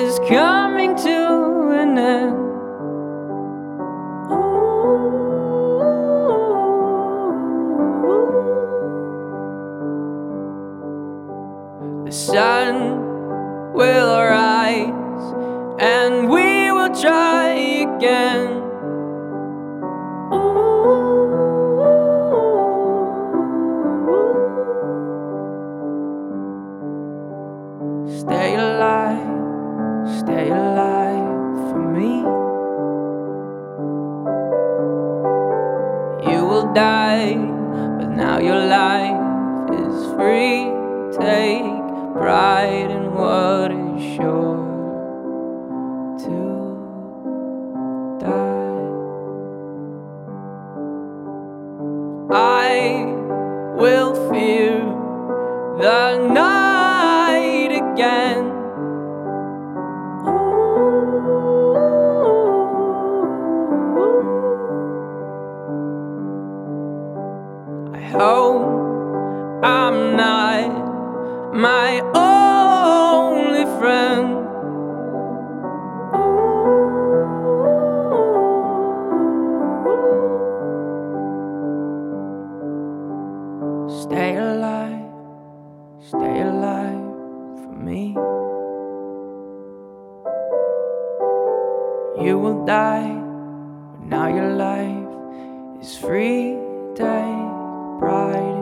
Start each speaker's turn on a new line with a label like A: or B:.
A: is coming to an end. The sun will rise and we will try again. Stay alive for me. You will die, but now your life is free. Take pride in what is sure to die. I will fear the night again. I hope I'm not my only friend. Stay alive for me. You will die, but now your life is free. Take pride